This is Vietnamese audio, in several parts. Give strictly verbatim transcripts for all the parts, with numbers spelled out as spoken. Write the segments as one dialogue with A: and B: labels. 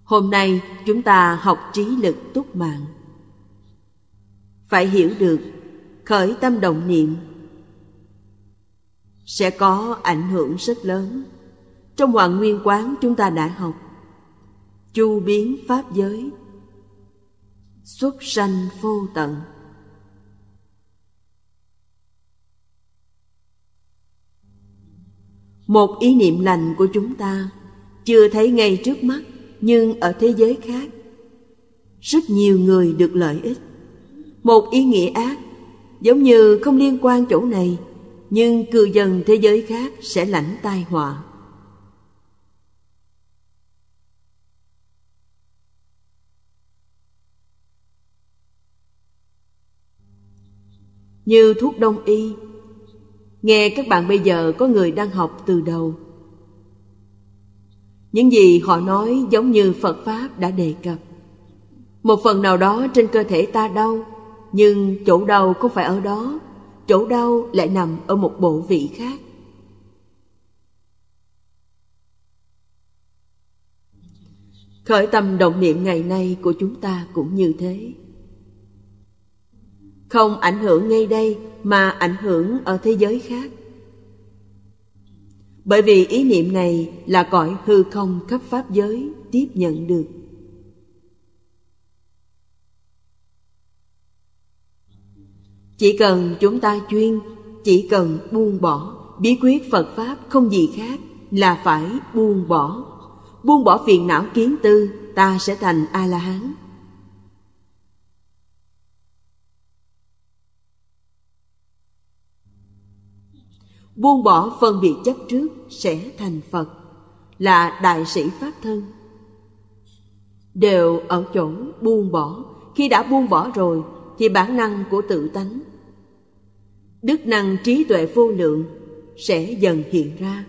A: Hôm nay chúng ta học trí lực túc mạng. Phải hiểu được khởi tâm động niệm sẽ có ảnh hưởng rất lớn. Trong Hoàng Nguyên Quán chúng ta đã học chu biến pháp giới, xuất sanh vô tận. Một ý niệm lành của chúng ta chưa thấy ngay trước mắt, nhưng ở thế giới khác rất nhiều người được lợi ích. Một ý nghĩa ác giống như không liên quan chỗ này, nhưng cư dân thế giới khác sẽ lãnh tai họa. Như thuốc đông y, nghe các bạn bây giờ có người đang học từ đầu. Những gì họ nói giống như Phật Pháp đã đề cập. Một phần nào đó trên cơ thể ta đau, nhưng chỗ đau không phải ở đó, chỗ đau lại nằm ở một bộ vị khác. Khởi tâm động niệm ngày nay của chúng ta cũng như thế. Không ảnh hưởng ngay đây mà ảnh hưởng ở thế giới khác. Bởi vì ý niệm này là cõi hư không khắp pháp giới tiếp nhận được. Chỉ cần chúng ta chuyên, chỉ cần buông bỏ, bí quyết Phật Pháp không gì khác là phải buông bỏ. Buông bỏ phiền não kiến tư, ta sẽ thành A-la-hán. Buông bỏ phân biệt chấp trước sẽ thành Phật, là đại sĩ Pháp thân. Đều ở chỗ buông bỏ. Khi đã buông bỏ rồi thì bản năng của tự tánh, đức năng trí tuệ vô lượng sẽ dần hiện ra.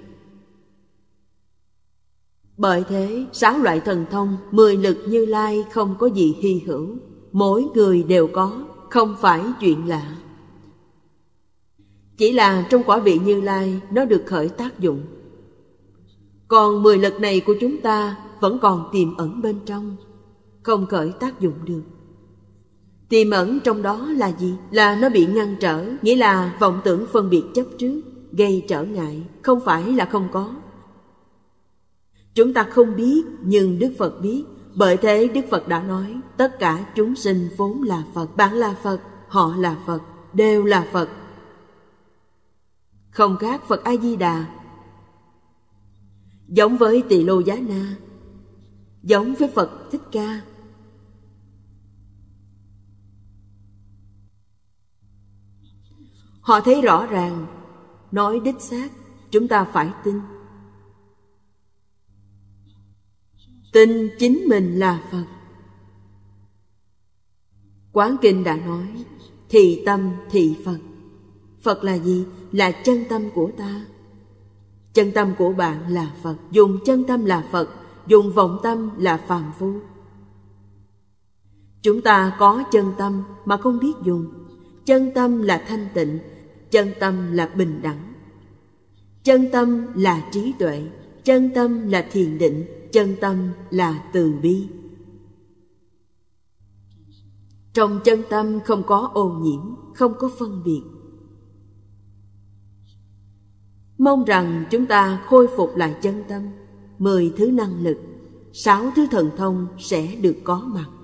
A: Bởi thế sáu loại thần thông, mười lực Như Lai không có gì hy hữu, mỗi người đều có, không phải chuyện lạ. Chỉ là trong quả vị Như Lai nó được khởi tác dụng. Còn mười lực này của chúng ta vẫn còn tiềm ẩn bên trong, không khởi tác dụng được. Tiềm ẩn trong đó là gì? Là nó bị ngăn trở, nghĩa là vọng tưởng phân biệt chấp trước, gây trở ngại, không phải là không có. Chúng ta không biết, nhưng Đức Phật biết. Bởi thế Đức Phật đã nói, tất cả chúng sinh vốn là Phật. Bạn là Phật, họ là Phật, đều là Phật. Không khác Phật A-di-đà. Giống với Tỳ Lô Giá Na, giống với Phật Thích Ca. Họ thấy rõ ràng, nói đích xác, chúng ta phải tin. Tin chính mình là Phật. Quán Kinh đã nói, thị tâm thị Phật. Phật là gì? Là chân tâm của ta. Chân tâm của bạn là Phật. Dùng chân tâm là Phật, dùng vọng tâm là phàm phu. Chúng ta có chân tâm mà không biết dùng. Chân tâm là thanh tịnh, chân tâm là bình đẳng, chân tâm là trí tuệ, chân tâm là thiền định, chân tâm là từ bi. Trong chân tâm không có ô nhiễm, không có phân biệt. Mong rằng chúng ta khôi phục lại chân tâm, mười thứ năng lực, sáu thứ thần thông sẽ được có mặt.